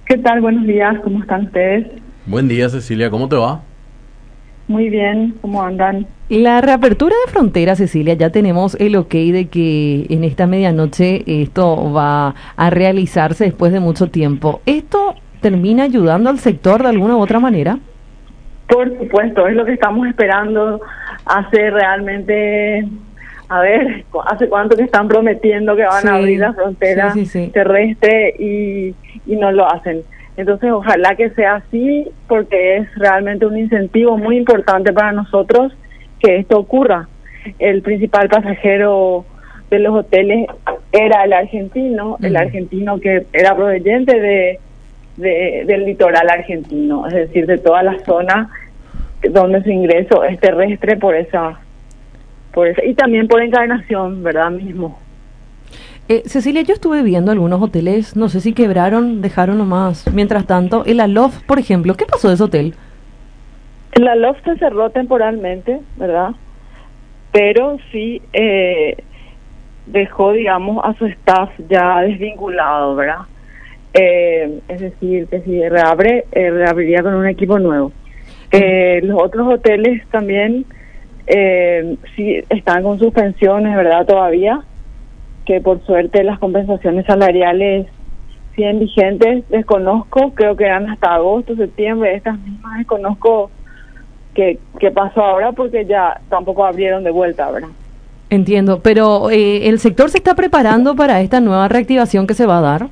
¿Qué tal? Buenos días, ¿cómo están ustedes? Buen día, Cecilia, ¿cómo te va? Muy bien, ¿cómo andan? La reapertura de fronteras, Cecilia, ya tenemos el ok de que en esta medianoche esto va a realizarse después de mucho tiempo. ¿Esto termina ayudando al sector de alguna u otra manera? Por supuesto, es lo que estamos esperando. Hace realmente, ¿hace cuánto que están prometiendo que van a abrir la frontera terrestre y no lo hacen? Entonces, ojalá que sea así, porque es realmente un incentivo muy importante para nosotros que esto ocurra. El principal pasajero de los hoteles era el argentino que era proveniente del litoral argentino, es decir, de toda la zona donde su ingreso es terrestre por esa y también por Encarnación, ¿verdad? Mismo. Cecilia, yo estuve viendo algunos hoteles, no sé si quebraron, dejaron nomás. Mientras tanto, el Aloft, por ejemplo, ¿qué pasó de ese hotel? El Aloft se cerró temporalmente, ¿verdad? Pero sí dejó, digamos, a su staff ya desvinculado, ¿verdad? Es decir, que si reabriría con un equipo nuevo. Los otros hoteles también sí están con suspensiones, ¿verdad? Todavía, que por suerte las compensaciones salariales siguen vigentes. Desconozco, creo que eran hasta agosto, septiembre, estas mismas desconozco qué pasó ahora porque ya tampoco abrieron de vuelta, ¿verdad? Entiendo, pero ¿el sector se está preparando para esta nueva reactivación que se va a dar?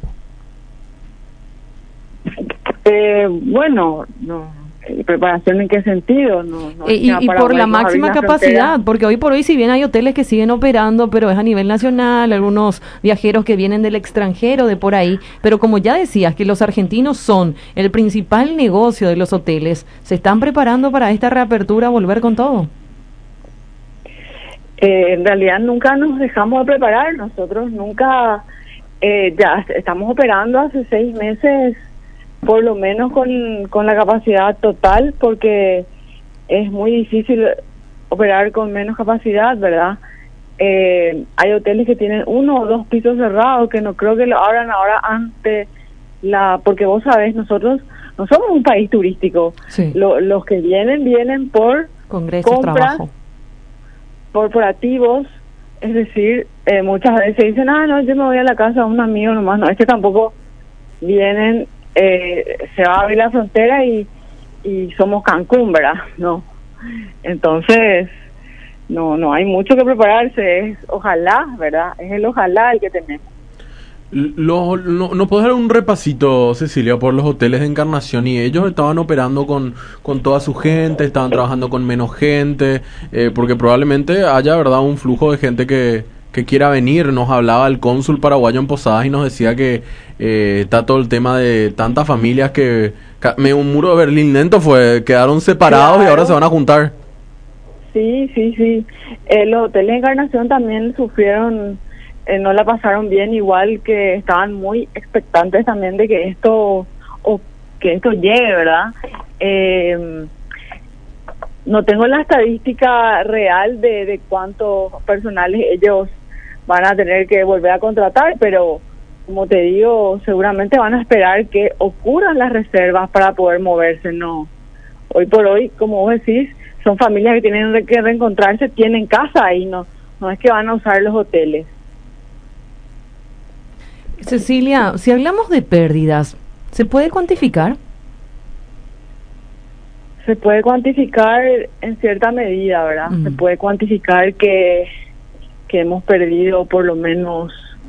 Bueno, no. ¿Preparación en qué sentido? Y por la máxima capacidad, porque hoy por hoy, si bien hay hoteles que siguen operando, pero es a nivel nacional, algunos viajeros que vienen del extranjero, de por ahí, pero como ya decías, que los argentinos son el principal negocio de los hoteles, ¿se están preparando para esta reapertura, volver con todo? En realidad nunca nos dejamos de preparar, nosotros nunca, ya estamos operando hace 6 meses, por lo menos con la capacidad total, porque es muy difícil operar con menos capacidad, ¿verdad? Hay hoteles que tienen 1 o 2 pisos cerrados, que no creo que lo abran ahora porque vos sabés, nosotros no somos un país turístico. Sí. Los que vienen por congresos, compras, trabajo, corporativos, es decir, muchas veces dicen, no, yo me voy a la casa de un amigo nomás, no, es que tampoco vienen. Se va a abrir la frontera y somos Cancún, ¿verdad? No, entonces no hay mucho que prepararse, es ojalá, ¿verdad? Es el ojalá el que tenemos. ¿No puedes dar un repasito, Cecilia, por los hoteles de Encarnación? Y ellos estaban operando con toda su gente, estaban trabajando con menos gente, porque probablemente haya, ¿verdad?, un flujo de gente que quiera venir. Nos hablaba el cónsul paraguayo en Posadas y nos decía que está todo el tema de tantas familias que un muro de Berlín lento quedaron separados. Claro. Y ahora se van a juntar. Sí. Los hoteles de Encarnación también sufrieron, no la pasaron bien, igual que estaban muy expectantes también de que esto llegue, ¿verdad? No tengo la estadística real de cuántos personales ellos van a tener que volver a contratar, pero como te digo, seguramente van a esperar que ocurran las reservas para poder moverse. No, hoy por hoy, como vos decís, son familias que tienen que reencontrarse, tienen casa ahí, no es que van a usar los hoteles. Cecilia, si hablamos de pérdidas, ¿se puede cuantificar? Se puede cuantificar en cierta medida, ¿verdad? Se puede cuantificar que hemos perdido por lo menos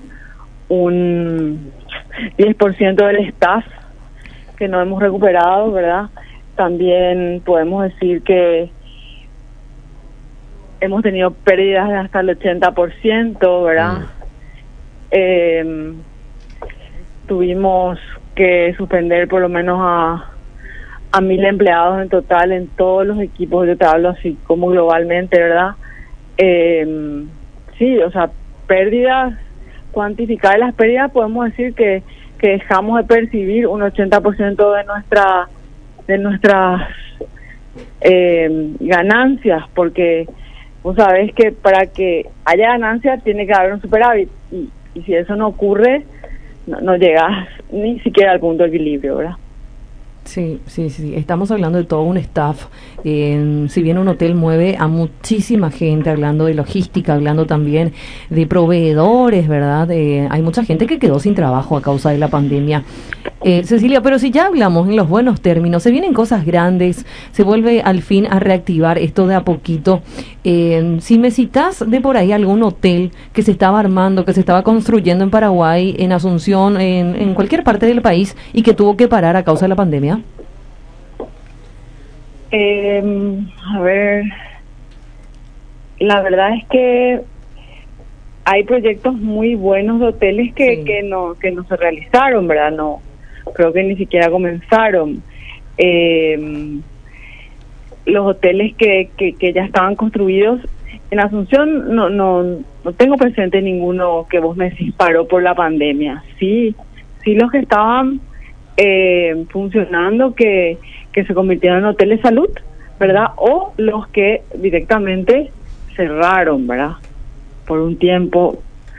un 10% del staff que no hemos recuperado, ¿verdad? También podemos decir que hemos tenido pérdidas de hasta el 80%, ¿verdad? Tuvimos que suspender por lo menos a 1,000 empleados en total en todos los equipos. Yo te hablo así como globalmente, ¿verdad? Sí, o sea, pérdidas, cuantificar las pérdidas, podemos decir que dejamos de percibir un 80% de nuestras ganancias, porque vos sabés que para que haya ganancias tiene que haber un superávit, y si eso no ocurre, no llegas ni siquiera al punto de equilibrio, ¿verdad? Sí, estamos hablando de todo un staff. Si bien un hotel mueve a muchísima gente, hablando de logística, hablando también de proveedores, ¿verdad? Hay mucha gente que quedó sin trabajo a causa de la pandemia. Cecilia, pero si ya hablamos en los buenos términos, se vienen cosas grandes, se vuelve al fin a reactivar esto de a poquito. Si me citas de por ahí algún hotel que se estaba armando, que se estaba construyendo en Paraguay, en Asunción, en cualquier parte del país y que tuvo que parar a causa de la pandemia. A ver, la verdad es que hay proyectos muy buenos de hoteles que no se realizaron, ¿verdad? No, creo que ni siquiera comenzaron. Los hoteles que ya estaban construidos en Asunción, no tengo presente ninguno que vos me decís paró por la pandemia. Sí los que estaban funcionando, que se convirtieron en hoteles salud, ¿verdad? O los que directamente cerraron, ¿verdad? Por un tiempo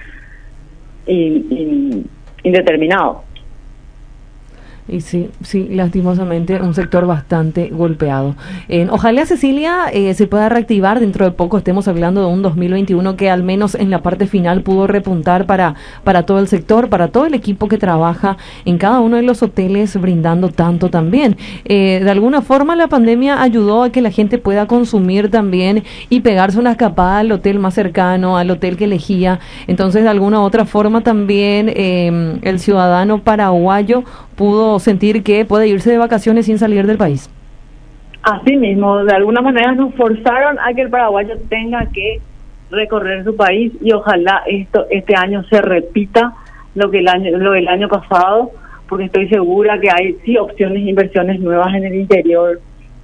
indeterminado. Y sí, lastimosamente un sector bastante golpeado. Ojalá, Cecilia, se pueda reactivar dentro de poco. Estemos hablando de un 2021 que al menos en la parte final pudo repuntar para todo el sector, para todo el equipo que trabaja en cada uno de los hoteles, brindando tanto también. De alguna forma la pandemia ayudó a que la gente pueda consumir también y pegarse una escapada al hotel más cercano, al hotel que elegía. Entonces, de alguna u otra forma también el ciudadano paraguayo pudo sentir que puede irse de vacaciones sin salir del país. Así mismo, de alguna manera nos forzaron a que el paraguayo tenga que recorrer su país, y ojalá este año se repita lo del año pasado, porque estoy segura que hay opciones de inversiones nuevas en el interior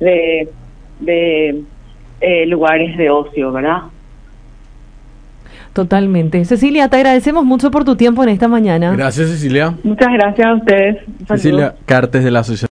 de lugares de ocio, ¿verdad? Totalmente. Cecilia, te agradecemos mucho por tu tiempo en esta mañana. Gracias, Cecilia. Muchas gracias a ustedes. Cecilia Cartes, de la Asociación